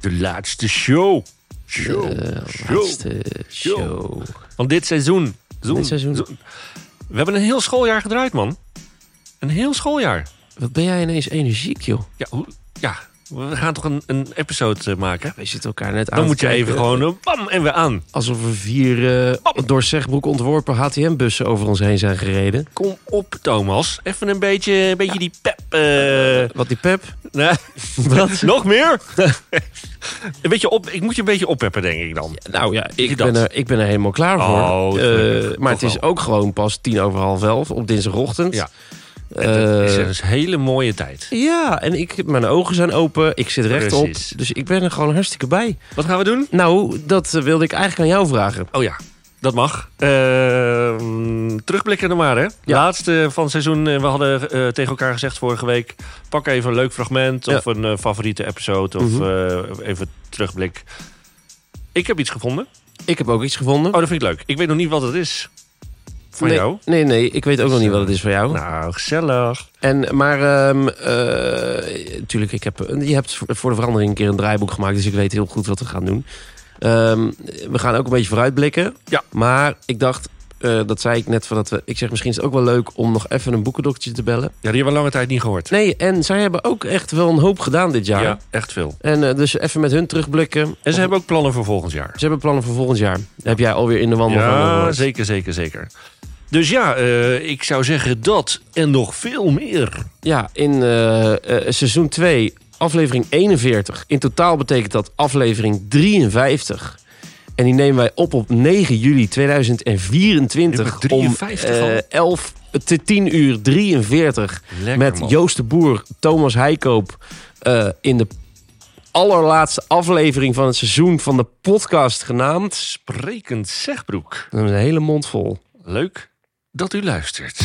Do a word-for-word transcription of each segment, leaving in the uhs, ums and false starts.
de laatste show. Show. De show. laatste show. Van dit seizoen. Zoen. Dit seizoen. Zoen. We hebben een heel schooljaar gedraaid, man. Een heel schooljaar. Wat ben jij ineens energiek, joh. Ja, hoe, ja we gaan toch een, een episode uh, maken? Wij zitten elkaar net aan Dan moet je kijken. even gewoon uh, bam en weer aan. Alsof er vier uh, door Zegbroek ontworpen H T M-bussen over ons heen zijn gereden. Kom op, Thomas. Even een beetje, een beetje ja. die pep. Uh... Wat die pep? Nee. Wat? Nog meer? een beetje op, ik moet je een beetje oppeppen, denk ik dan. Ja, nou ja, ik ben, er, ik ben er helemaal klaar voor. Oh, uh, maar het is ook gewoon pas tien over half elf op dinsdagochtend. Ja. Het uh, is een hele mooie tijd. Ja, en ik, mijn ogen zijn open. Ik zit rechtop. Precies. Dus ik ben er gewoon hartstikke bij. Wat gaan we doen? Nou, dat wilde ik eigenlijk aan jou vragen. Oh ja, dat mag. Uh, terugblikken dan maar, hè? Ja. Laatste van het seizoen. We hadden uh, tegen elkaar gezegd vorige week... pak even een leuk fragment ja. of een uh, favoriete episode... of mm-hmm. uh, even terugblik. Ik heb iets gevonden. Ik heb ook iets gevonden. Oh, dat vind ik leuk. Ik weet nog niet wat het is. Van nee, jou? Nee, nee, ik weet ook nog niet wat het is van jou. Nou, gezellig. En, maar, um, uh, natuurlijk, ik heb, je hebt voor de verandering een keer een draaiboek gemaakt... dus ik weet heel goed wat we gaan doen. Um, we gaan ook een beetje vooruitblikken. Ja. Maar ik dacht, uh, dat zei ik net, van dat we, ik zeg misschien is het ook wel leuk... om nog even een boekendoktertje te bellen. Ja, die hebben we lange tijd niet gehoord. Nee, en zij hebben ook echt wel een hoop gedaan dit jaar. Ja, echt veel. En uh, dus even met hun terugblikken. En ze of, hebben ook plannen voor volgend jaar. Ze hebben plannen voor volgend jaar. Dat heb jij alweer in de wandel van Ja, gehoord. zeker, zeker, zeker. Dus ja, uh, ik zou zeggen dat en nog veel meer. Ja, in uh, uh, seizoen twee, aflevering eenenveertig. In totaal betekent dat aflevering drieënvijftig. En die nemen wij op op negen juli tweeduizend vierentwintig. drieënvijftig om uh, elf, tien uur drieënveertig. Lekker, met man. Joost de Boer, Thomas Heikoop... Uh, in de allerlaatste aflevering van het seizoen van de podcast genaamd... Sprekend Zegbroek. Dat is een hele mond vol. Leuk dat u luistert.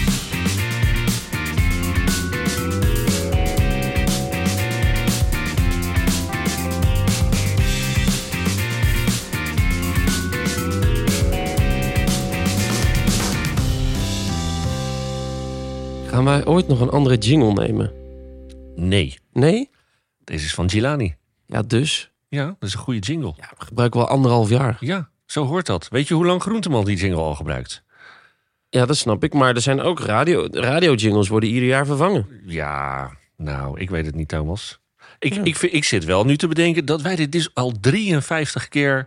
Gaan wij ooit nog een andere jingle nemen? Nee. Nee? Deze is van Gilani. Ja, dus? Ja, dat is een goede jingle. Ja, we gebruiken wel anderhalf jaar. Ja, zo hoort dat. Weet je hoe lang Groenteman die jingle al gebruikt? Ja, dat snap ik. Maar er zijn ook radio, radio-jingles worden ieder jaar vervangen. Ja, nou, ik weet het niet, Thomas. Ik, ja. ik, ik, ik zit wel nu te bedenken dat wij dit dus al drieënvijftig keer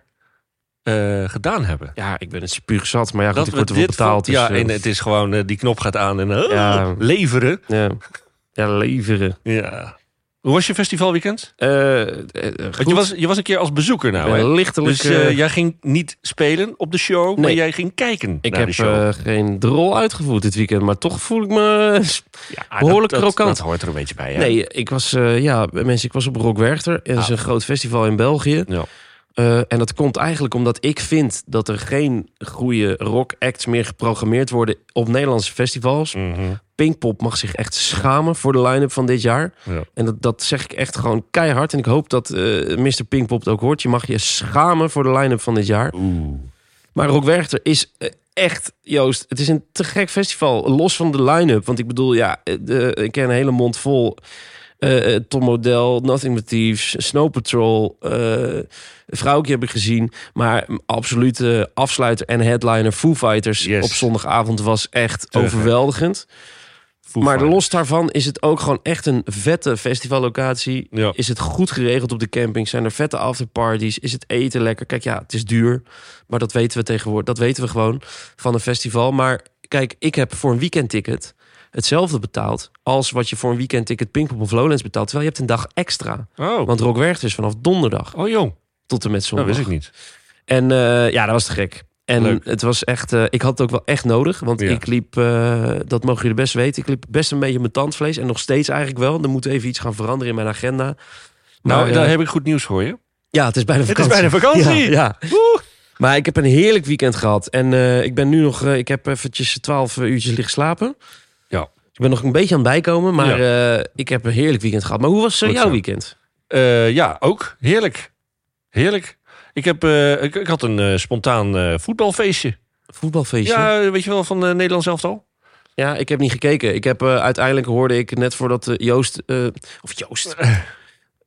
uh, gedaan hebben. Ja, ik ben het spuug zat. Maar ja, goed, dat ik word ervoor betaald. Van, ja, dus, uh, en het is gewoon, uh, die knop gaat aan en uh, ja, leveren. Ja, ja leveren. Ja. Hoe was je festivalweekend? Uh, uh, Want je was, je was een keer als bezoeker nou, hè? Uh, lichtelijk. Dus uh, jij ging niet spelen op de show, nee. maar jij ging kijken ik naar heb de show. Uh, geen drol uitgevoerd dit weekend, maar toch voel ik me ja, behoorlijk dat, dat, krokant. Dat hoort er een beetje bij, hè? Nee, ik was, uh, ja, mensen, ik was op Rock Werchter. Dat is ah. een groot festival in België. Ja. Uh, en dat komt eigenlijk omdat ik vind dat er geen goede rock acts meer geprogrammeerd worden op Nederlandse festivals. Mm-hmm. Pinkpop mag zich echt schamen voor de line-up van dit jaar. Ja. En dat, dat zeg ik echt gewoon keihard. En ik hoop dat uh, mister Pinkpop het ook hoort. Je mag je schamen voor de line-up van dit jaar. Oeh. Maar Rock Werchter is uh, echt, Joost, het is een te gek festival. Los van de line-up. Want ik bedoel, ja, de, ik ken een hele mond vol. Uh, Tom Model, Nothing But Thieves, Snow Patrol, uh, Vrouwtje heb ik gezien. Maar absolute afsluiter en headliner Foo Fighters yes. op zondagavond was echt Te overweldigend. Foo maar Fighters. Los daarvan is het ook gewoon echt een vette festivallocatie. Ja. Is het goed geregeld op de camping? Zijn er vette afterparties? Is het eten lekker? Kijk, ja, het is duur. Maar dat weten we tegenwoordig. Dat weten we gewoon van een festival. Maar kijk, ik heb voor een weekendticket hetzelfde betaald als wat je voor een weekendticket Pinkpop of Lowlands betaalt. Terwijl je hebt een dag extra. Oh. Want Rock Werchter is vanaf donderdag. Oh joh. Tot en met zondag. Dat wist ik niet. En uh, ja, dat was te gek. En Leuk. Het was echt, uh, ik had het ook wel echt nodig. Want ja. ik liep, uh, dat mogen jullie best weten, ik liep best een beetje op mijn tandvlees. En nog steeds eigenlijk wel. Er moet even iets gaan veranderen in mijn agenda. Maar, nou, uh, daar heb ik goed nieuws voor je. Ja, het is bijna vakantie. Het is bijna vakantie. Ja, ja. Maar ik heb een heerlijk weekend gehad. En uh, ik ben nu nog, uh, ik heb eventjes twaalf uurtjes liggen slapen. Ja. Ik ben nog een beetje aan het bijkomen, maar ja. uh, ik heb een heerlijk weekend gehad. Maar hoe was uh, jouw zo. weekend? Uh, ja, ook. Heerlijk. Heerlijk. Ik, heb, uh, ik, ik had een uh, spontaan uh, voetbalfeestje. Voetbalfeestje? Ja, weet je wel, van uh, Nederlands elftal? Ja, ik heb niet gekeken. Ik heb uh, uiteindelijk hoorde ik net voordat uh, Joost... Uh, of Joost...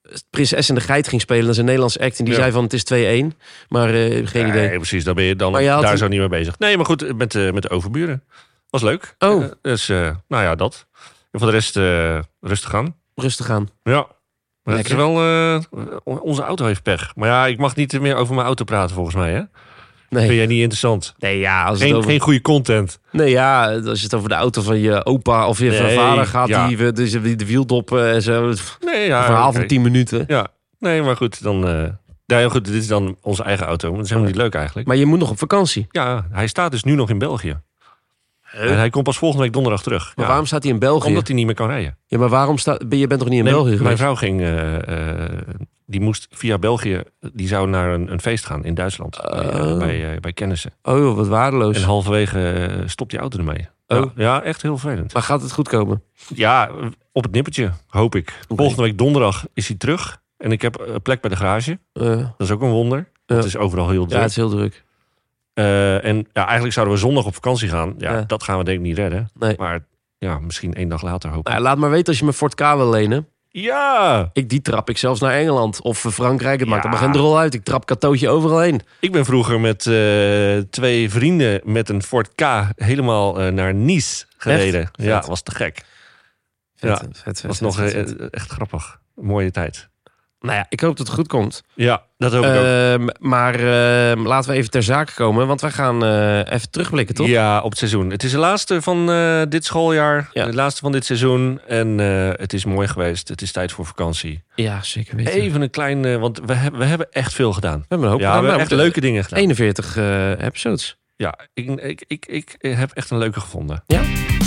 Prinses en de Geit ging spelen. Dat is een Nederlands act. En die Ja. zei van het is twee-één. Maar uh, geen nee, idee. Nee, precies. Dan ben je dan daar een... zo niet mee bezig. Nee, maar goed, met, uh, met de overburen. Was leuk. Oh. Uh, dus, uh, nou ja, dat. En voor de rest uh, rustig aan. Rustig aan. Ja. Maar het is wel... Uh, onze auto heeft pech. Maar ja, ik mag niet meer over mijn auto praten volgens mij, hè? Nee. Vind jij niet interessant? Nee, ja. Als geen, het over... geen goede content. Nee, ja. Als het over de auto van je opa of je nee, vader gaat... Ja. Die, die de wieldoppen en zo. Nee, ja. Een verhaal okay. van tien minuten. Ja. Nee, maar goed. Dan... Uh, ja, goed. Dit is dan onze eigen auto. Maar dat is helemaal niet leuk eigenlijk. Maar je moet nog op vakantie. Ja, hij staat dus nu nog in België. Huh? En hij komt pas volgende week donderdag terug. Maar ja. waarom staat hij in België? Omdat hij niet meer kan rijden. Ja, maar waarom staat... Je bent toch niet in nee, België geweest? Mijn vrouw ging... Uh, uh, die moest via België... Die zou naar een, een feest gaan in Duitsland. Uh, bij, bij, uh, bij kennissen. Oh joh, wat waardeloos. En halverwege uh, stopt die auto ermee. Oh. Ja, ja, echt heel vervelend. Maar gaat het goed komen? Ja, op het nippertje, hoop ik. Okay. Volgende week donderdag is hij terug. En ik heb een plek bij de garage. Uh. Dat is ook een wonder. Uh. Het is overal heel druk. Ja, het is heel druk. Uh, en ja, eigenlijk zouden we zondag op vakantie gaan. Ja, ja. Dat gaan we denk ik niet redden. Nee. Maar ja, misschien één dag later hoop ik. Nou, laat maar weten als je me Ford K wil lenen. Ja! Ik die trap ik zelfs naar Engeland. Of Frankrijk, het ja. maakt er maar geen drol uit. Ik trap Katootje overal heen. Ik ben vroeger met uh, twee vrienden met een Ford K helemaal uh, naar Nice gereden. Echt? Ja, was te gek. Vet, ja, vet, vet, was vet, nog vet, uh, vet. echt grappig. Mooie tijd. Nou ja, ik hoop dat het goed komt. Ja, dat hoop ik uh, ook. Maar uh, laten we even ter zake komen. Want wij gaan uh, even terugblikken, toch? Ja, op het seizoen. Het is de laatste van uh, dit schooljaar. Ja. De laatste van dit seizoen. En uh, het is mooi geweest. Het is tijd voor vakantie. Ja, zeker weten. Even een klein... Uh, want we, heb, we hebben echt veel gedaan. We hebben een hoop ja, gedaan. We hebben echt leuke dingen gedaan. eenenveertig uh, episodes. Ja, ik, ik, ik, ik heb echt een leuke gevonden. Ja?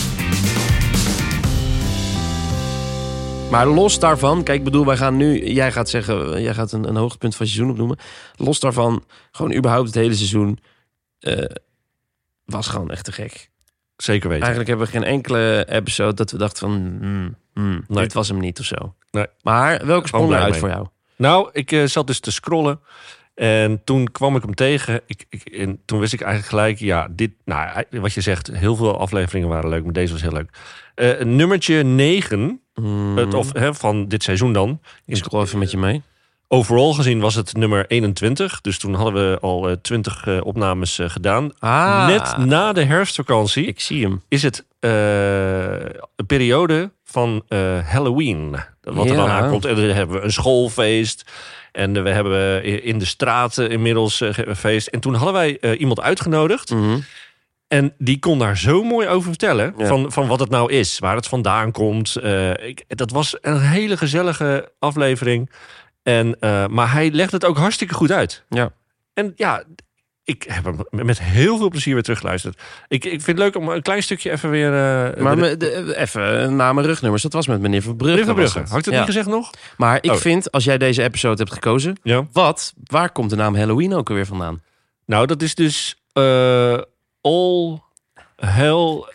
Maar los daarvan, kijk, ik bedoel, wij gaan nu... Jij gaat zeggen, jij gaat een, een hoogtepunt van het seizoen opnoemen. Los daarvan, gewoon überhaupt het hele seizoen... Uh, was gewoon echt te gek. Zeker weten. Eigenlijk hebben we geen enkele episode dat we dachten van... Hmm, hmm, nee. Dit was hem niet of zo. Nee. Maar welke sprong eruit mee. Voor jou? Nou, ik uh, zat dus te scrollen. En toen kwam ik hem tegen. Ik, ik, en toen wist ik eigenlijk gelijk... Ja, dit... Nou, wat je zegt, heel veel afleveringen waren leuk. Maar deze was heel leuk. Uh, nummertje negen... Mm. Het, of, he, van dit seizoen dan. Ik scroll even met je mee. Overal gezien was het nummer eenentwintig. Dus toen hadden we al uh, twintig uh, opnames uh, gedaan. Ah. Net na de herfstvakantie. Ik zie hem. Is het uh, een periode van uh, Halloween. Wat ja. er dan aankomt. En dan hebben we een schoolfeest. En we hebben in de straten inmiddels uh, een feest. En toen hadden wij uh, iemand uitgenodigd. Mm-hmm. En die kon daar zo mooi over vertellen. Ja. Van, van wat het nou is. Waar het vandaan komt. Uh, ik, dat was een hele gezellige aflevering. En, uh, maar hij legde het ook hartstikke goed uit. Ja. En ja, ik heb hem met heel veel plezier weer teruggeluisterd. Ik, ik vind het leuk om een klein stukje even weer... Uh, maar me, de, even na mijn rugnummers. Dat was met meneer Verbrugge. Meneer Verbrugge. Had ik dat ja. niet gezegd nog? Maar ik oh. vind, als jij deze episode hebt gekozen... Ja. Wat, waar komt de naam Halloween ook alweer vandaan? Nou, dat is dus... Uh, all Hell...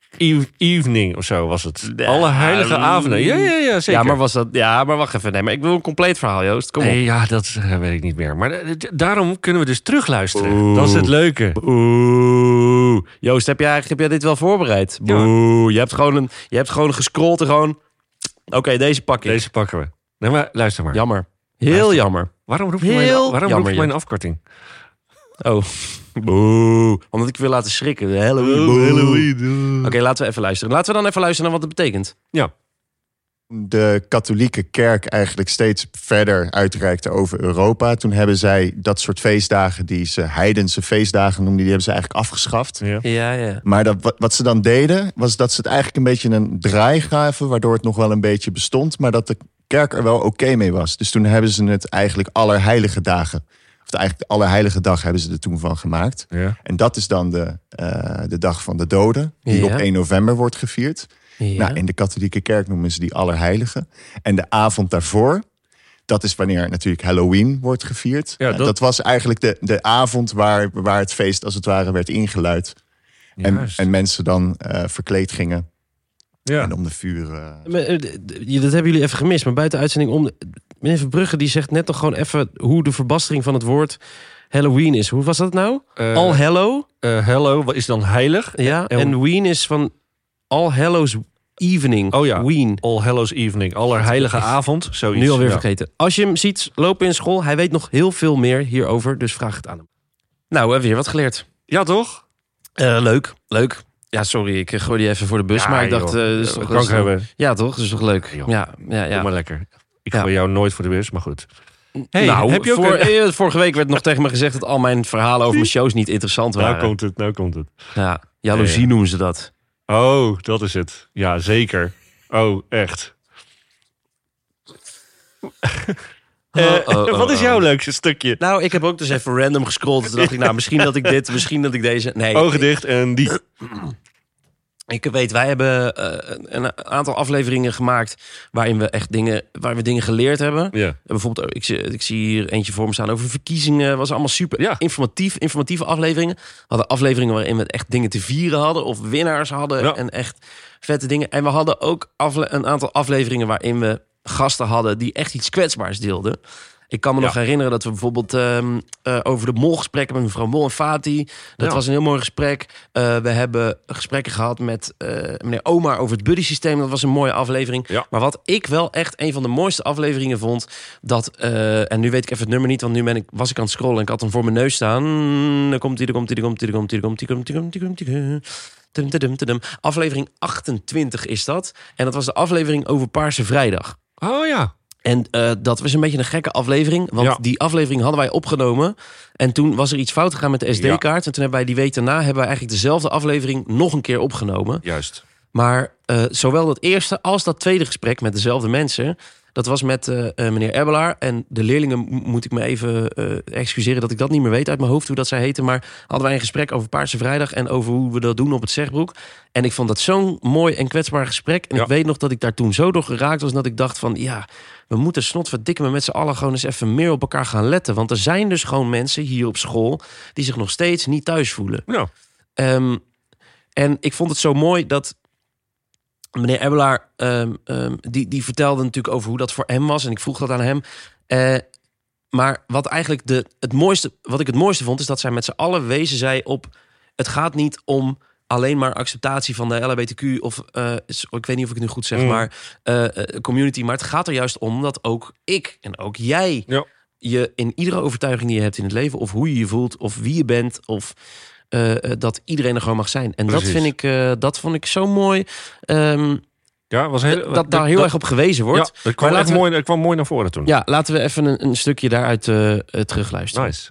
Evening of zo was het. Ja, Alle heilige avonden. Ja, ja, ja, zeker. Ja, maar was dat? Ja, maar wacht even. Nee, maar ik wil een compleet verhaal, Joost. Kom op. Nee, ja, dat uh, weet ik niet meer. Maar uh, daarom kunnen we dus terugluisteren. Oeh. Dat is het leuke. Oeh. Joost, heb jij, heb jij dit wel voorbereid? Ja. Je hebt gewoon een, je hebt gewoon gescrolld en gewoon. Oké, okay, deze pak ik. Deze pakken we. Nee, maar luister maar. Jammer. Heel luister. jammer. Waarom roep je Heel mijn, waarom jammer, roep je mijn afkorting? Oh. Boe. Omdat ik wil laten schrikken. Halloween. Oh, Halloween. Oké, okay, laten we even luisteren. Laten we dan even luisteren naar wat het betekent. Ja. De katholieke kerk eigenlijk steeds verder uitreikte over Europa. Toen hebben zij dat soort feestdagen, die ze heidense feestdagen noemden, die hebben ze eigenlijk afgeschaft. Ja, ja. ja. Maar dat, wat, wat ze dan deden, was dat ze het eigenlijk een beetje een draai gaven, waardoor het nog wel een beetje bestond, maar dat de kerk er wel oké okay mee was. Dus toen hebben ze het eigenlijk allerheilige dagen, of eigenlijk de allerheilige dag hebben ze er toen van gemaakt. Ja. En dat is dan de, uh, de dag van de doden, die ja. op één november wordt gevierd. Ja. Nou, in de katholieke kerk noemen ze die Allerheilige. En de avond daarvoor, dat is wanneer natuurlijk Halloween wordt gevierd. Ja, dat... dat was eigenlijk de, de avond waar, waar het feest als het ware werd ingeluid. En, en mensen dan uh, verkleed gingen. Ja. En om de vuur... Uh... Maar, dat hebben jullie even gemist. Maar buiten uitzending om... Meneer Verbrugge die zegt net toch gewoon even hoe de verbastering van het woord Halloween is. Hoe was dat nou? Uh, All Hallow? Uh, hello, wat is dan heilig? Ja, en, en ween is van All Hallows Evening. Oh ja, Ween. All Hallows Evening. Allerheilige avond. Zoiets. Nu alweer ja. vergeten. Als je hem ziet lopen in school, hij weet nog heel veel meer hierover. Dus vraag het aan hem. Nou, we hebben weer wat geleerd. Ja, toch? Uh, leuk, leuk. Ja, sorry, ik gooi die even voor de bus. Ja, maar ik dacht, joh. uh, is toch, kan ik is toch, hebben. Ja, toch? Dat is toch leuk? Ja, ja, ja, ja. Doe maar lekker. Ik Ja. gooi jou nooit voor de bus, maar goed. Hey, nou, heb je ook voor, een... eh, vorige week werd nog tegen me gezegd dat al mijn verhalen over mijn shows niet interessant waren. Nou komt het, nou komt het. Ja, jaloezie Ja, ja. noemen ze dat. Oh, dat is het. Ja, zeker. Oh, echt. Uh, Oh, oh, oh, wat is oh. jouw leukste stukje? Nou, ik heb ook dus even random gescrolld. Toen dacht ik, nou, misschien dat ik dit, misschien dat ik deze... Nee, Ogen dicht en die. ik weet, wij hebben uh, een aantal afleveringen gemaakt waarin we echt dingen, waar we dingen geleerd hebben. Ja. Bijvoorbeeld, ik zie, ik zie hier eentje voor me staan over verkiezingen. Was allemaal super Ja. informatief, informatieve afleveringen. We hadden afleveringen waarin we echt dingen te vieren hadden of winnaars hadden Ja. en echt vette dingen. En we hadden ook afle- een aantal afleveringen waarin we gasten hadden die echt iets kwetsbaars deelden. Ik kan me Ja. nog herinneren dat we bijvoorbeeld um, uh, over de molgesprekken met mevrouw Mol en Fati. Dat Ja. was een heel mooi gesprek. Uh, we hebben gesprekken gehad met uh, meneer Omar over het buddy-systeem. Dat was een mooie aflevering. Ja. Maar wat ik wel echt een van de mooiste afleveringen vond, dat, uh, en nu weet ik even het nummer niet, want nu ben ik, was ik aan het scrollen en ik had hem voor mijn neus staan. Daar komt hij, daar komt hij, daar komt hij, daar komt hij, daar komt hij, daar komt hij, daar komt hij, daar komt hij. Tudum, tudum, tudum. Aflevering achtentwintig is dat. En dat was de aflevering over Paarse Vrijdag. Oh ja. En uh, dat was een beetje een gekke aflevering. Want Ja. die aflevering hadden wij opgenomen. En toen was er iets fout gegaan met de S D-kaart. Ja. En toen hebben wij die week daarna hebben wij eigenlijk dezelfde aflevering nog een keer opgenomen. Juist. Maar uh, zowel dat eerste als dat tweede gesprek met dezelfde mensen, dat was met uh, uh, meneer Ebbelaar. En de leerlingen m- moet ik me even uh, excuseren dat ik dat niet meer weet uit mijn hoofd hoe dat zij heten. Maar hadden wij een gesprek over Paarse Vrijdag en over hoe we dat doen op het Zegbroek. En ik vond dat zo'n mooi en kwetsbaar gesprek. En Ja. ik weet nog dat ik daar toen zo door geraakt was dat ik dacht van ja, we moeten snotverdikke me met z'n allen gewoon eens even meer op elkaar gaan letten. Want er zijn dus gewoon mensen hier op school die zich nog steeds niet thuis voelen. Ja. Um, en ik vond het zo mooi dat meneer Ebbelaar, um, um, die, die vertelde natuurlijk over hoe dat voor hem was. En ik vroeg dat aan hem. Uh, maar wat eigenlijk de, het mooiste, wat ik het mooiste vond, is dat zij met z'n allen wezen zij op, het gaat niet om alleen maar acceptatie van de L H B T Q of uh, ik weet niet of ik het nu goed zeg, Mm. maar uh, community. Maar het gaat er juist om dat ook ik en ook jij Ja. je in iedere overtuiging die je hebt in het leven, of hoe je je voelt, of wie je bent, of uh, dat iedereen er gewoon mag zijn. En Precies. dat vind ik, uh, dat vond ik zo mooi. Um, Ja, was heel, dat daar heel dat, erg op gewezen wordt. Ja, dat kwam, Maar echt laten we- mooi, dat kwam mooi naar voren toen. Ja, laten we even een, een stukje daaruit uh, uh, terugluisteren. Nice.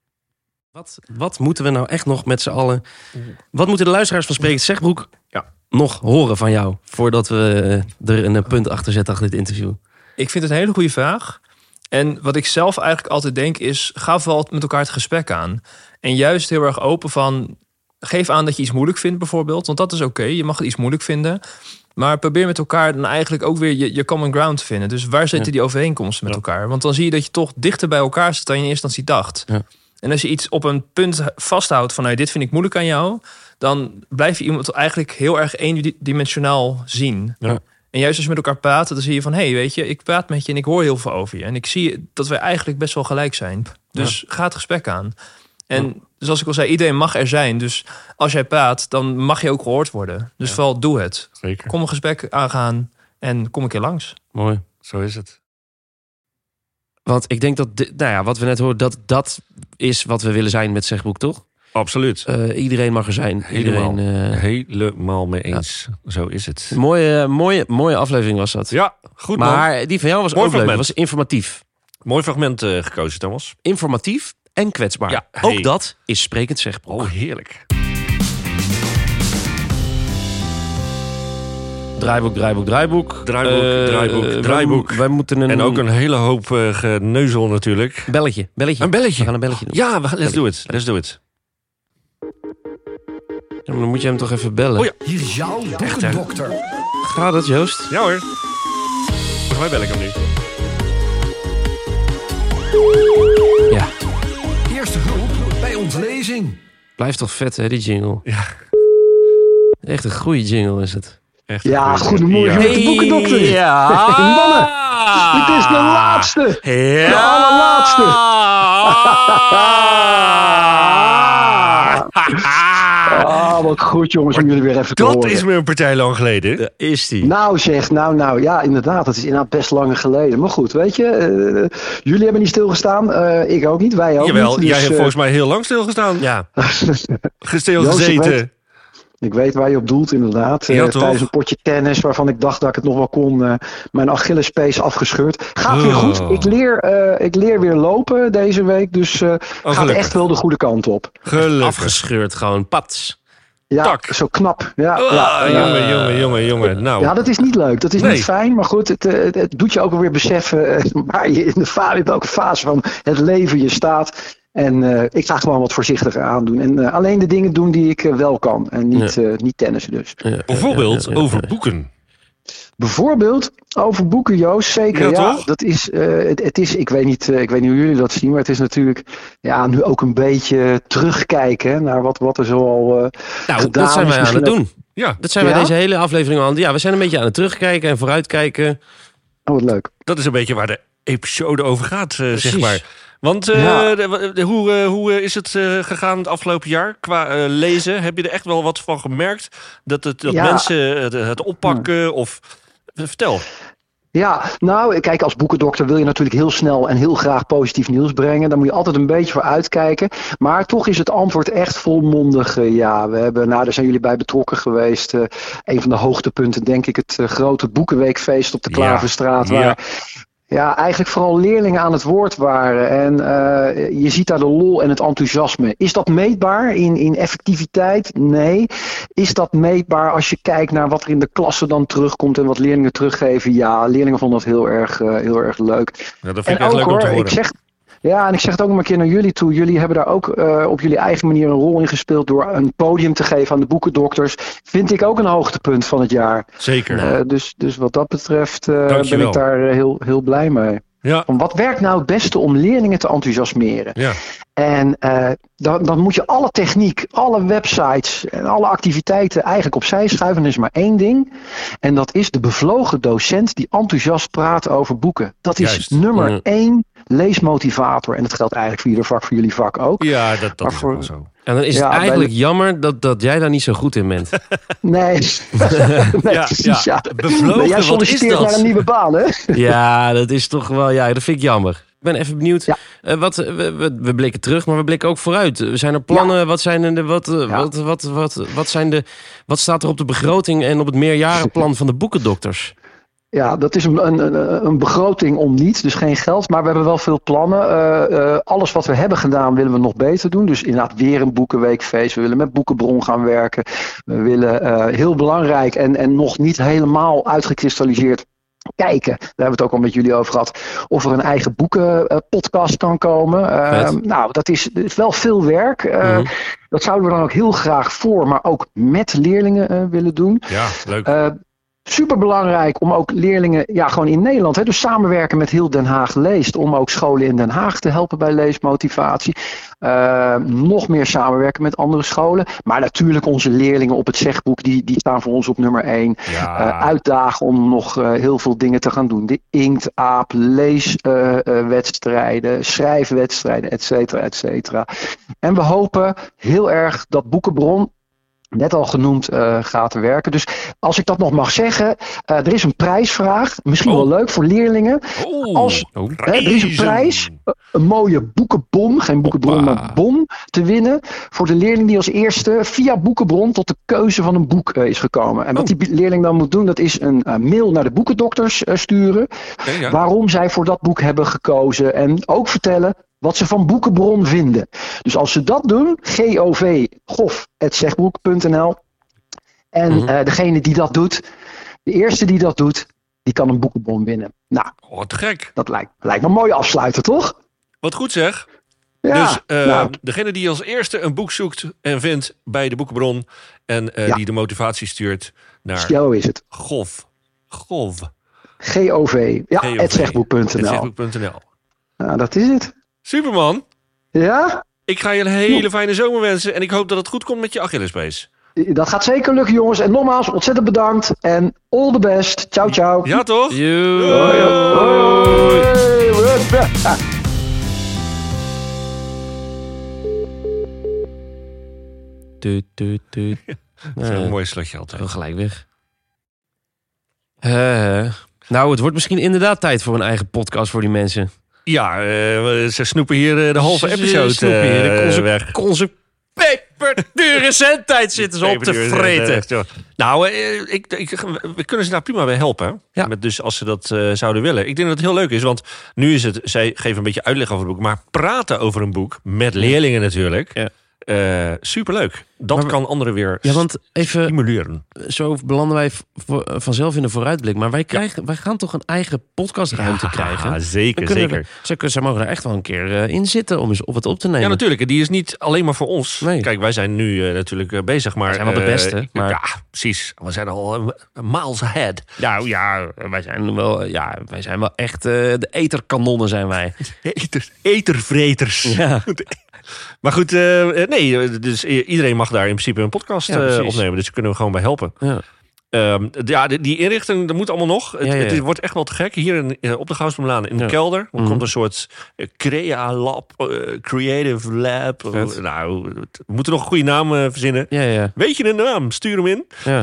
Wat, wat moeten we nou echt nog met z'n allen... Wat moeten de luisteraars van Spreek het Zegbroek Ja. nog horen van jou, voordat we uh, er een punt achter zetten achter dit interview? Ik vind het een hele goede vraag. En wat ik zelf eigenlijk altijd denk is, ga vooral met elkaar het gesprek aan. En juist heel erg open van, geef aan dat je iets moeilijk vindt bijvoorbeeld. Want dat is oké, je mag het iets moeilijk vinden. Maar probeer met elkaar dan eigenlijk ook weer je, je common ground te vinden. Dus waar zitten Ja. die overeenkomsten met Ja. elkaar? Want dan zie je dat je toch dichter bij elkaar zit dan je in eerste instantie dacht. Ja. En als je iets op een punt vasthoudt van, nou, dit vind ik moeilijk aan jou, dan blijf je iemand eigenlijk heel erg eendimensionaal zien. Ja. En juist als je met elkaar praat, dan zie je van, hé, hey, weet je, ik praat met je en ik hoor heel veel over je. En ik zie dat wij eigenlijk best wel gelijk zijn. Dus ga het gesprek aan. En Ja. zoals ik al zei, iedereen mag er zijn. Dus als jij praat, dan mag je ook gehoord worden. Dus Ja. vooral doe het. Zeker. Kom een gesprek aangaan en kom een keer langs. Mooi. Zo is het. Want ik denk dat, dit, nou ja, wat we net hoorden, dat dat is wat we willen zijn met Zegbroek, toch? Absoluut. Uh, iedereen mag er zijn. Helemaal. Iedereen, uh, Helemaal mee eens. Zo is het. mooie, mooie, mooie aflevering was dat. Ja, goed man. maar die van jou was Mooi ook leuk. fragment. Was informatief. Mooi fragment uh, gekozen, Thomas. Informatief en kwetsbaar. Ja, hey. Ook dat is Sprekend Zegbroek. Oh, heerlijk. Draaiboek, draaiboek, draaiboek. Draaiboek, Uh, draaiboek, wij- draaiboek. Wij moeten een... En ook een hele hoop uh, geneuzel natuurlijk. Belletje, belletje. Een belletje. We gaan een belletje doen. Ja, we- let's do it. Let's do it. Ja, maar dan moet je hem toch even bellen. Oh ja. Hier is jouw Echt, hè? dokter. Gaat het, Joost? Ja hoor. Volgens mij bel ik hem nu. Ja. Eerste hulp bij ontlezing. Blijft toch vet, hè, die jingle? Ja. Echt een goede jingle is het. Echt Ja, een goeie- goedemorgen Ja. met de boekendokter. Ja. Mannen, dit is de laatste. Ja. De allerlaatste. Ah, wat goed jongens om jullie weer even te Dat horen. is me een partij lang geleden. Daar is die. Nou zeg, nou nou, ja inderdaad, dat is inderdaad best lang geleden. Maar goed, weet je, uh, jullie hebben niet stilgestaan, uh, ik ook niet, wij ook Jawel, niet. Dus, jij hebt uh, volgens mij heel lang stilgestaan. Ja. Gestil Joost, ik gezeten. weet- Ik weet waar je op doelt, inderdaad. Ja, Uh, toch? tijdens een potje tennis, waarvan ik dacht dat ik het nog wel kon, uh, mijn Achillespees afgescheurd. Gaat weer Oh. goed. Ik leer, uh, ik leer weer lopen deze week, dus uh, gaat gelukkig. echt wel de goede kant op. Gelukkig. Afgescheurd gewoon. Pats. Ja, Tak. zo knap. Ja, Ah, ja, ja. jongen, jongen, jongen, jongen. Nou, Ja, dat is niet leuk. Dat is Nee. niet fijn. Maar goed, het, uh, het, het doet je ook weer beseffen uh, waar je in de fa- in welke fase van het leven je staat. En uh, ik ga gewoon wat voorzichtiger aandoen. En uh, alleen de dingen doen die ik uh, wel kan. En niet, uh, niet tennissen dus. Ja, bijvoorbeeld ja, ja, ja. over boeken. Bijvoorbeeld over boeken, Joost. Zeker, Ja, ja. toch? Dat is, uh, het, het is, ik weet, niet, uh, ik weet niet hoe jullie dat zien, maar het is natuurlijk ja, nu ook een beetje terugkijken hè, naar wat, wat er zoal uh, Nou, gedaan dat zijn is. wij aan Misschien het ook- doen. Ja, Dat zijn wij Ja? deze hele aflevering aan. Ja, we zijn een beetje aan het terugkijken en vooruitkijken. Oh, wat leuk. dat is een beetje waar de episode over gaat, uh, zeg Precies. maar. Want uh, Ja. de- de- hoe, uh, hoe uh, is het uh, gegaan het afgelopen jaar qua uh, lezen? Heb je er echt wel wat van gemerkt? Dat, het, dat Ja. mensen het, het oppakken of... Vertel. Ja, nou, kijk, als boekendokter wil je natuurlijk heel snel en heel graag positief nieuws brengen. Daar moet je altijd een beetje voor uitkijken. Maar toch is het antwoord echt volmondig uh, ja. We hebben, nou, daar zijn jullie bij betrokken geweest. Uh, een van de hoogtepunten, denk ik, het uh, grote Boekenweekfeest op de Ja, Klaverstraat. ja. Waar ja, eigenlijk vooral leerlingen aan het woord waren. En uh, je ziet daar de lol en het enthousiasme. Is dat meetbaar in, in effectiviteit? Nee. Is dat meetbaar als je kijkt naar wat er in de klasse dan terugkomt en wat leerlingen teruggeven? Ja, leerlingen vonden dat heel erg, uh, heel erg leuk. Ja, dat vind En ik echt ook leuk om hoor, te ik horen. zeg, ja, en ik zeg het ook nog een keer naar jullie toe. Jullie hebben daar ook uh, op jullie eigen manier een rol in gespeeld door een podium te geven aan de boekendokters. Vind ik ook een hoogtepunt van het jaar. Zeker. Uh, dus, dus wat dat betreft uh, ben Dankjewel. ik daar uh, heel, heel blij mee. Ja, Van wat werkt nou het beste om leerlingen te enthousiasmeren? ja. En uh, dan, dan moet je alle techniek, alle websites en alle activiteiten eigenlijk opzij schuiven. Er is maar één ding. En dat is de bevlogen docent die enthousiast praat over boeken. Dat is Juist. nummer Mm. één leesmotivator. En dat geldt eigenlijk voor ieder vak, voor jullie vak ook. Ja, dat, dat Maar is voor- ook wel zo. En dan is Ja, het bij eigenlijk de- jammer dat, dat jij daar niet zo goed in bent. Nee, nee Ja, precies. ja. Ja. Bevlogen, Jij wat is solliciteert dat? naar een nieuwe baan, hè? Ja, dat is toch wel... Ja, dat vind ik jammer. Ik ben even benieuwd. Ja. Uh, wat, we, we, we blikken terug, maar we blikken ook vooruit. Uh, Zijn er plannen? Wat, zijn de, wat, uh, Ja. wat, wat, wat, wat, zijn de, wat staat er op de begroting en op het meerjarenplan van de boekendokters? Ja, dat is een, een, een begroting om niet, dus geen geld. Maar we hebben wel veel plannen. Uh, uh, alles wat we hebben gedaan willen we nog beter doen. Dus inderdaad weer een boekenweekfeest. We willen met Boekenbron gaan werken. We willen uh, heel belangrijk en, en nog niet helemaal uitgekristalliseerd kijken. Daar hebben we het ook al met jullie over gehad. Of er een eigen boekenpodcast kan komen. Uh, nou, dat is, dat is wel veel werk. Uh, Mm-hmm. Dat zouden we dan ook heel graag voor, maar ook met leerlingen uh, willen doen. Ja, leuk. Uh, Superbelangrijk om ook leerlingen, ja gewoon in Nederland, hè, dus samenwerken met heel Den Haag Leest, om ook scholen in Den Haag te helpen bij leesmotivatie. Uh, nog meer samenwerken met andere scholen. Maar natuurlijk onze leerlingen op het zegboek, die, die staan voor ons op nummer één. Ja. Uh, uitdagen om nog uh, heel veel dingen te gaan doen. De inktaap, leeswedstrijden, uh, uh, schrijfwedstrijden, et cetera, et cetera. En we hopen heel erg dat Boekenbron, net al genoemd, uh, gaat werken. Dus als ik dat nog mag zeggen, uh, er is een prijsvraag. Misschien Oh. wel leuk voor leerlingen. Oh, Als, Oh. hè, er is een prijs, een mooie boekenbon, geen boekenbron, Hoppa. maar bon, te winnen voor de leerling die als eerste via Boekenbron tot de keuze van een boek uh, is gekomen. En wat Oh. die leerling dan moet doen, dat is een uh, mail naar de boekendokters uh, sturen. Okay, ja. Waarom zij voor dat boek hebben gekozen. En ook vertellen wat ze van Boekenbron vinden. Dus als ze dat doen, gov, gof, at zegboek punt n l. En Mhm. uh, degene die dat doet, de eerste die dat doet, die kan een Boekenbon winnen. Nou, Oh, te gek. dat lijkt, lijkt me een mooie afsluiter, toch? Wat goed zeg. Ja, dus uh, nou, degene die als eerste een boek zoekt en vindt bij de Boekenbron en uh, Ja. die de motivatie stuurt naar zo is het. Golf. Golf. Gov, ja, at zegboek punt n l. zegboek punt n l. Nou, dat is het. Superman. Ja, Ik ga je een hele fijne zomer wensen en ik hoop dat het goed komt met je Achillespees. dat gaat zeker lukken, jongens. En nogmaals, ontzettend bedankt. En all the best. Ciao, ciao. Ja toch? Hoi, hoi. Hoi. tu, tu, tu. Dat is een mooi slotje altijd. Wel gelijk weg. Uh, nou, het wordt misschien inderdaad tijd voor een eigen podcast voor die mensen. Ja, uh, ze snoepen hier uh, de halve ze, episode ze hier de conse- uh, weg. Conse- peperdure zendtijd zitten ze op te vreten. Nou, uh, ik, ik, we kunnen ze daar prima bij helpen. Ja. Met dus als ze dat uh, zouden willen. Ik denk dat het heel leuk is, want nu is het... Zij geven een beetje uitleg over het boek, maar praten over een boek met leerlingen natuurlijk... Ja. Uh, superleuk. Dat maar, kan anderen weer ja, want even, stimuleren. Zo belanden wij v- vanzelf in de vooruitblik. Maar wij, krijgen, ja. wij gaan toch een eigen podcastruimte ja, krijgen? Zeker, zeker. We, ze, ze mogen er echt wel een keer uh, in zitten om eens op het op te nemen. Ja, natuurlijk. Die is niet alleen maar voor ons. Nee. Kijk, wij zijn nu uh, natuurlijk uh, bezig. Maar, wij zijn wel de beste. Uh, maar... Ja, precies. We zijn al uh, miles ahead. Nou ja, wij zijn wel, ja, wij zijn wel echt uh, de eterkanonnen zijn wij. Eter, etervreters. Ja. Maar goed, uh, nee, dus iedereen mag daar in principe een podcast ja, uh, opnemen. Dus daar kunnen we gewoon bij helpen. Ja, um, ja die, die inrichting, dat moet allemaal nog. Het, ja, ja. het wordt echt wel te gek. Hier in, uh, op de Goudsbloemlaan in de ja. kelder. Er mm-hmm. komt een soort uh, Crea Lab, uh, Creative Lab. Uh, nou, we moeten nog een goede naam uh, verzinnen. Ja, ja. Weet je een naam? Stuur hem in. Ja.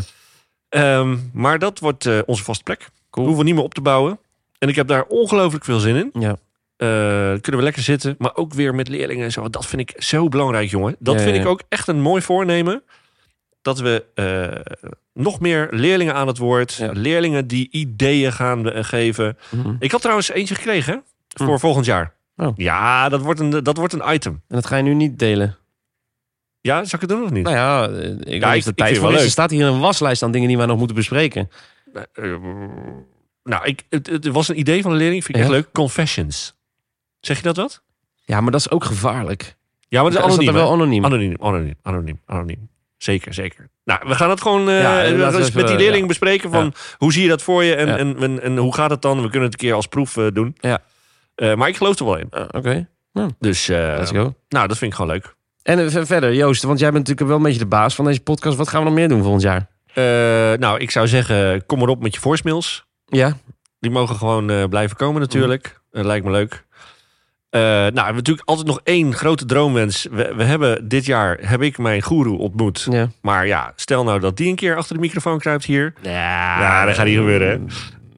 Um, maar dat wordt uh, onze vaste plek. Cool. We hoeven niet meer op te bouwen. En ik heb daar ongelooflijk veel zin in. Ja. Uh, kunnen we lekker zitten, maar ook weer met leerlingen en zo. Dat vind ik zo belangrijk, jongen. Dat ja, vind ja. ik ook echt een mooi voornemen. Dat we uh, nog meer leerlingen aan het woord. Ja. Leerlingen die ideeën gaan uh, geven. Mm-hmm. Ik had trouwens eentje gekregen hè, voor mm. volgend jaar. Oh. Ja, dat wordt, een, dat wordt een item. En dat ga je nu niet delen? Ja, zal ik het doen of niet? Nou ja, ik ja, weet de tijd voor is. Er staat hier een waslijst aan dingen die wij nog moeten bespreken. Uh, nou, ik, het, het was een idee van een leerling. Vind ik ja. echt leuk. Confessions. Zeg je dat wat? Ja, maar dat is ook gevaarlijk. Ja, maar dat is anoniem. Is dat wel anoniem? Anoniem, anoniem, anoniem, anoniem. Zeker, zeker. Nou, we gaan het gewoon uh, ja, we gaan met die leerlingen ja. bespreken van ja. hoe zie je dat voor je en, ja. en, en, en hoe gaat het dan? We kunnen het een keer als proef uh, doen. Ja. Uh, maar ik geloof er wel in. Uh, Oké. Okay. Nou, dus, uh, let's go. Nou, dat vind ik gewoon leuk. En uh, verder, Joost, want jij bent natuurlijk wel een beetje de baas van deze podcast. Wat gaan we nog meer doen volgend jaar? Uh, nou, ik zou zeggen, kom erop met je voicemails. Ja. Die mogen gewoon uh, blijven komen natuurlijk. Mm. Uh, lijkt me leuk. Uh, nou, we hebben natuurlijk altijd nog één grote droomwens. We, we hebben dit jaar, heb ik mijn goeroe ontmoet. Ja. Maar ja, stel nou dat die een keer achter de microfoon kruipt hier. Ja, nou, dat gaat niet gebeuren. Hè?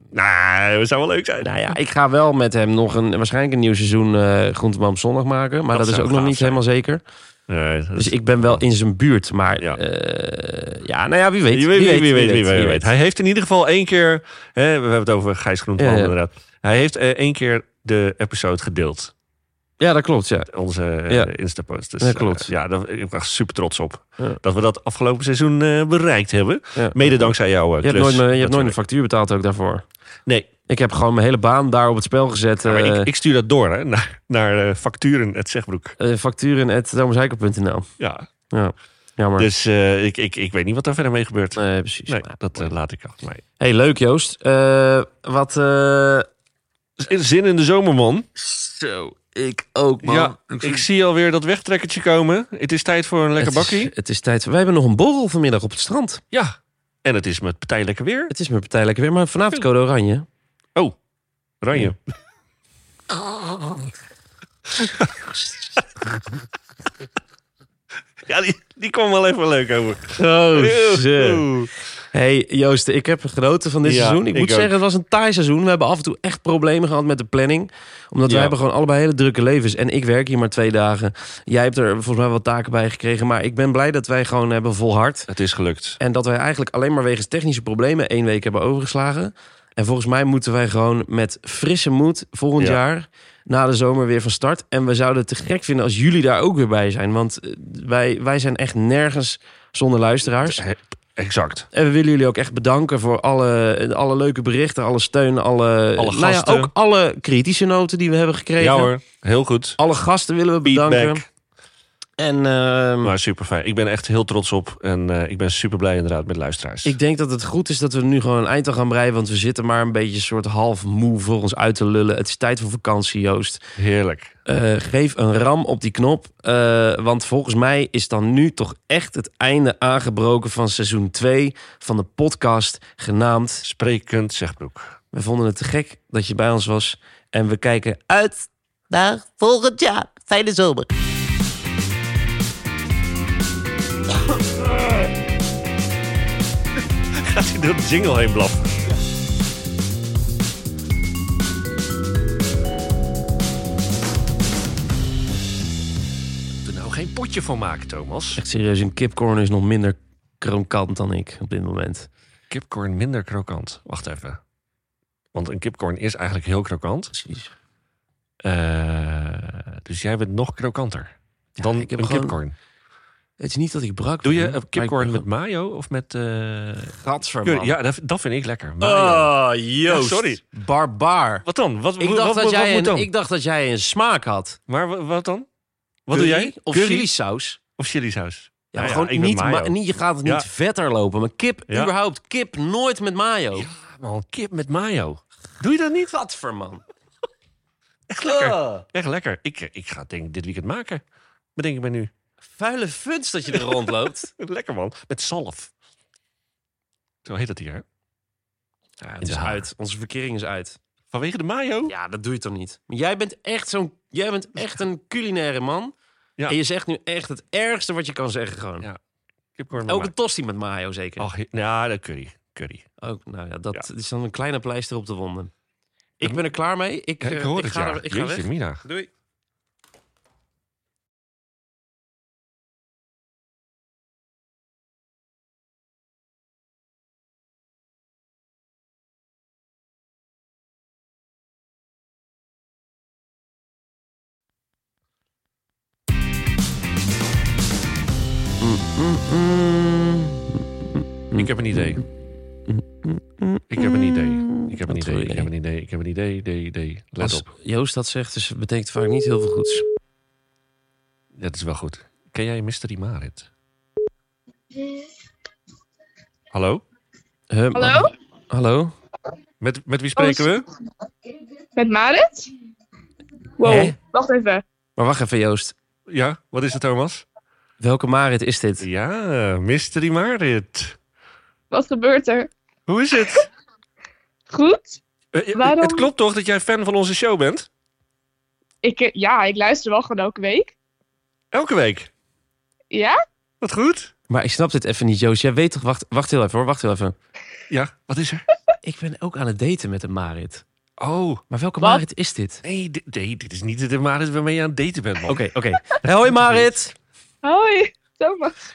Nou, dat zou wel leuk zijn. Nou ja, ik ga wel met hem nog een, waarschijnlijk een nieuw seizoen uh, Groenteman op zondag maken. Maar dat, dat is ook nog niet zijn. helemaal zeker. Nee, dus ik ben wel in zijn buurt. Maar ja, uh, ja nou ja, wie weet. Wie weet, wie weet, wie weet, wie weet, wie weet, wie weet. Hij heeft in ieder geval één keer, hè, we hebben het over Gijs Groenteman ja, ja. inderdaad. Hij heeft uh, één keer de episode gedeeld. Ja, dat klopt, ja. Onze uh, ja. Insta-post. Dus, dat klopt. Uh, ja, daar ben ik echt super trots op. Ja. Dat we dat afgelopen seizoen uh, bereikt hebben. Ja. Mede dankzij jou, uh, Je hebt nooit, me, je hebt nooit een factuur betaald ook daarvoor. Nee. Ik heb gewoon mijn hele baan daar op het spel gezet. Ja, ik, ik stuur dat door, hè, naar, naar uh, facturen at Zegbroek. Uh, facturen at thomas punt n l. Ja. Ja. Jammer. Dus uh, ik, ik, ik weet niet wat daar verder mee gebeurt. Nee, precies. Nee, dat uh, laat ik achter mij. Hey, leuk Joost. Uh, wat... Uh... Zin in de zomer, man. Zo, ik ook, man. Ja, ik, ik zie alweer dat wegtrekkertje komen. Het is tijd voor een lekker het bakkie. Is, het is tijd voor... Wij hebben nog een borrel vanmiddag op het strand. Ja, en het is met partij lekker weer. Het is met partij lekker weer, maar vanavond code oranje. Oh, oranje. Ja. Ja, die, die kwam wel even leuk over. Oh, zo. Hey Joost, ik heb genoten van dit ja, seizoen. Ik, ik moet ook. zeggen, het was een taai seizoen. We hebben af en toe echt problemen gehad met de planning. Omdat ja. wij hebben gewoon allebei hele drukke levens. En ik werk hier maar twee dagen. Jij hebt er volgens mij wat taken bij gekregen. Maar ik ben blij dat wij gewoon hebben volhard. Het is gelukt. En dat wij eigenlijk alleen maar wegens technische problemen één week hebben overgeslagen. En volgens mij moeten wij gewoon met frisse moed volgend ja. jaar na de zomer weer van start. En we zouden het te gek vinden als jullie daar ook weer bij zijn. Want wij, wij zijn echt nergens zonder luisteraars. Exact. En we willen jullie ook echt bedanken voor alle, alle leuke berichten, alle steun, alle, alle nou ja, ook alle kritische noten die we hebben gekregen. Ja hoor, heel goed. Alle gasten willen we bedanken. Feedback. En, uh, maar super fijn. Ik ben echt heel trots op. En uh, ik ben super blij inderdaad met luisteraars. Ik denk dat het goed is dat we nu gewoon een eind aan gaan breien. Want we zitten maar een beetje een soort half moe voor ons uit te lullen. Het is tijd voor vakantie, Joost. Heerlijk. Uh, geef een ram op die knop. Uh, want volgens mij is dan nu toch echt het einde aangebroken van seizoen twee van de podcast genaamd Sprekend Zegbroek. We vonden het te gek dat je bij ons was. En we kijken uit naar volgend jaar. Fijne zomer. door de jingle heen blaffen. Er nou geen potje van maken, Thomas. Echt serieus, een kipcorn is nog minder krokant dan ik op dit moment. Kipcorn minder krokant. Wacht even. Want een kipcorn is eigenlijk heel krokant. Precies. Uh, dus jij bent nog krokanter dan ik heb een gewoon- kipcorn. Het is niet dat ik brak Doe ben, je maar een kipcorn ik- met mayo of met... Uh... Gadverman. Ja, dat, dat vind ik lekker. Mayo. Oh, Joost. Ja, sorry. Barbaar. Wat dan? Wat, Ik wat, dacht, wat, dat wat jij moet een, dan? ik dacht dat jij een smaak had. Maar wat, wat dan? Wat Curry doe jij? Of Curry chilisaus. Of chilisaus? Ja, maar Nou gewoon ik ben niet, mayo. ma- niet, je gaat het niet Ja. vetter lopen. Maar kip, Ja. überhaupt, kip nooit met mayo. Ja, man, kip met mayo. Doe je dat niet? Gadverman. Echt lekker. Uh, Echt lekker. Ik, ik ga het denk ik dit weekend maken. Bedenk ik me nu. vuile funs dat je er rondloopt. Lekker man. Met zalf. Zo heet het hier, hè? Ja, het is uit. Onze verkering is uit. Vanwege de mayo? Ja, dat doe je toch niet? Maar jij bent echt zo'n... Jij bent echt een culinaire man. Ja. En je zegt nu echt het ergste wat je kan zeggen gewoon. Ja. Kipcorn met Ook mayo. een tosti met mayo zeker. Ach, ja, de curry. Curry. Ook, nou ja, dat Ja. is dan een kleine pleister op de wonden. Ik ben er klaar mee. Ik, Ja, ik eh, hoor ik het, ga, ja. er- ik ga Jeetje, weg. mina. Doei. Ik heb een idee. Ik heb een idee. Ik heb een Wat voor idee. Ik idee? heb een idee. Ik heb een idee. idee, idee. Let Als op. Joost dat zegt, dus het betekent vaak niet heel veel goeds. Dat is wel goed. Ken jij Mystery Marit? Hallo? Huh, Hallo? mag- Hallo? Met, met wie spreken we? Met Marit? Wow, Hè? wacht even. Maar wacht even, Joost. Ja, wat is het, Thomas? Welke Marit is dit? Ja, Mystery Marit. Wat gebeurt er? Hoe is het? Goed? Eh, eh, Waarom- Het klopt toch dat jij fan van onze show bent? Ik, eh, ja, ik luister wel gewoon elke week. Elke week. Ja? Wat goed. Maar ik snap dit even niet, Joost. Jij weet toch... Wacht, wacht heel even hoor, wacht heel even. Ja, wat is er? Ik ben ook aan het daten met een Marit. Oh, Maar welke Wat? Marit is dit? nee, dit, nee, dit is niet de Marit waarmee je aan het daten bent, man. Oké, oké. Hoi Marit! Hoi, Thomas.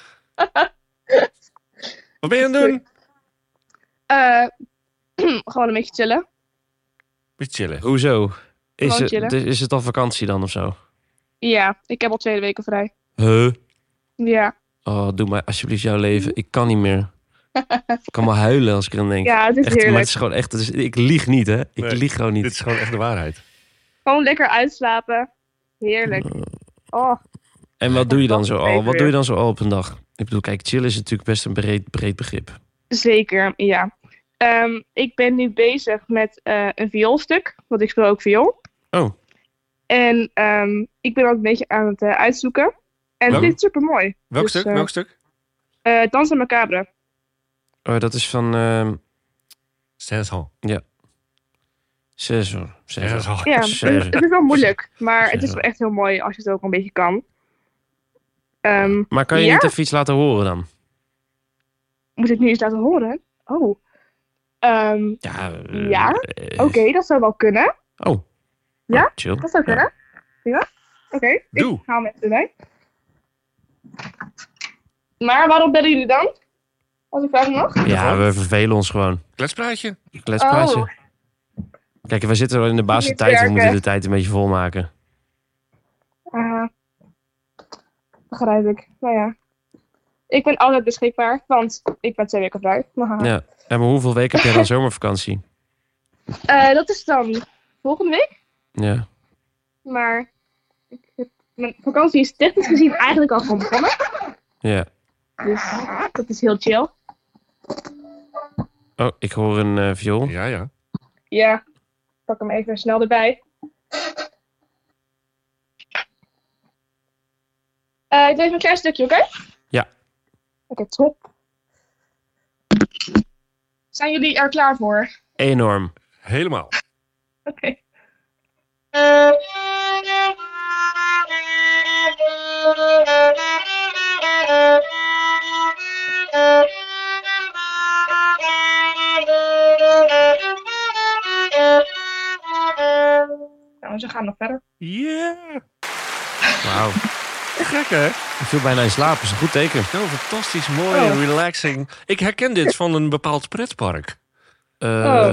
Wat ben je aan het doen? Eh, gewoon een beetje chillen. Beetje chillen. Hoezo? Is Gewoon het, chillen. dus is het al vakantie dan of zo? Ja, ik heb al twee weken vrij. Huh? Ja. Oh, doe maar alsjeblieft jouw leven. Ik kan niet meer. Ik kan wel huilen als ik er aan denk. Ja, het is echt, maar heerlijk. het is gewoon echt... Het is, ik lieg niet, hè? Ik Nee, lieg gewoon niet. Dit is gewoon echt de waarheid. Gewoon lekker uitslapen. Heerlijk. Oh, En wat doe je dan zo al? Even Wat weer. doe je dan zo al op een dag? Ik bedoel, kijk, chillen is natuurlijk best een breed, breed begrip. zeker, ja. Ehm, ik ben nu bezig met eh, een vioolstuk, want ik speel ook viool. Oh, En ehm, ik ben ook een beetje aan het eh, uitzoeken. En Welk- dit is super mooi. Welk Dus, stuk? eh, Welk stuk? eh, Dansen Macabre. oh dat is van... ehm Saint-Saëns. César. César. Saint-Saëns. Ja, Zeker. het is wel moeilijk, maar het is Zeker. wel echt heel mooi als je het ook een beetje kan. Ehm, Maar kan je Ja? niet even iets laten horen dan? moet ik nu eens laten horen? Oh. Ehm, Ja. eh, Ja? eh, Oké, dat zou wel kunnen. Oh. Ja? Oh, chill. Dat zou kunnen. Ja? Oké, Doe. ik haal hem even erbij. Maar waarom bellen jullie dan? Als ik vraag mag. Ja, we vervelen ons gewoon. Kletspraatje. Kletspraatje. Oh. Kijk, wij zitten wel in de basis Niet tijd. We werken. moeten de tijd een beetje volmaken. Ah, begrijp ik. Nou ja. Ik ben altijd beschikbaar, want ik ben twee weken vrij. Haha. Ja. En maar hoeveel weken heb jij dan zomervakantie? Eh, dat is dan volgende week. Ja. Maar ik heb- mijn vakantie is technisch gezien eigenlijk al gewoon begonnen. Ja. Dus dat is heel chill. Oh, ik hoor een eh, viool. Ja, ja. Ja, pak hem even snel erbij. Eh, ik doe even een klein stukje, oké? Ja. Oké, top. Zijn jullie er klaar voor? Enorm. Helemaal. Oké. nog verder. Yeah. Wauw. Gek, hè? Ik viel bijna in slaap. is een goed teken. Zo fantastisch, mooi Oh. en relaxing. Ik herken dit van een bepaald pretpark. Uh, Oh,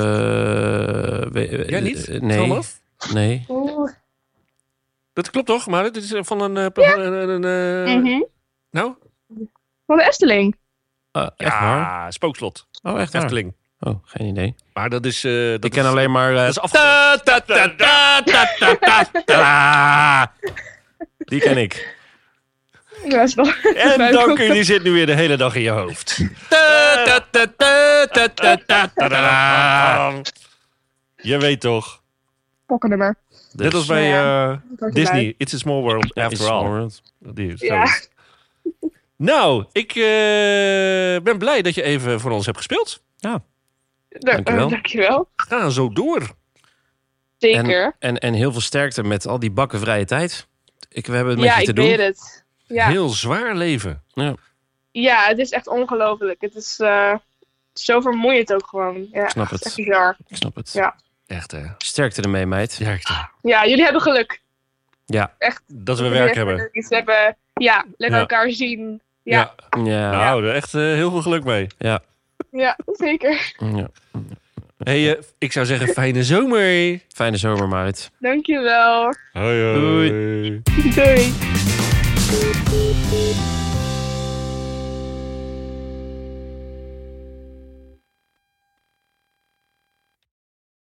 we- Jij niet, eh, Nee. Thomas? Nee. Oeh. Dat klopt toch? Maar dit is van een... eh, pro- een, een, eh, Mhm. Nou? Van de Efteling. Uh, echt waar? Ja, Spookslot. Oh, echt waar? Efteling. Oh, geen idee. Maar dat is... eh, dat Ik ken is, alleen maar... eh, dat is af- ta, ta, ta, ta, ta, ta, ta, ta. Die ken ik. Ja, dat is wel... En Mijn Danker, ook. die zit nu weer de hele dag in je hoofd. Ta, ta, ta, ta, ta, ta, ta, ta. Je weet toch. Pokkennummer. Net als bij Ja. eh, Dat hoort Disney. erbij. It's a small world after Is all. World. Die, zo Ja. is het. Nou, ik eh, ben blij dat je even voor ons hebt gespeeld. Da- Dankjewel. eh, Dankjewel. Ga zo door. Zeker. En, en heel veel sterkte met al die bakken vrije tijd. Ik, we hebben het met Ja, je te ik doen. weet het. Ja. Heel zwaar leven. Ja, ja, het is echt ongelooflijk. Het is eh, zo vermoeiend ook gewoon. Ja, ik snap het is echt het. bizar. Ik snap het. Ja. Echt, hè? Sterkte ermee, meid. Sterkte. Ja, jullie hebben geluk. Ja. Echt. Dat we jullie werk echt hebben. Iets hebben. Ja, lekker Ja. elkaar zien. Ja, Ja. Ja. Nou, er echt eh, heel veel geluk mee. Ja. ja zeker. ja. Hey, eh, ik zou zeggen, fijne zomer. Fijne zomer, meid. Dankjewel. Hoi, hoi. Doei. Doei.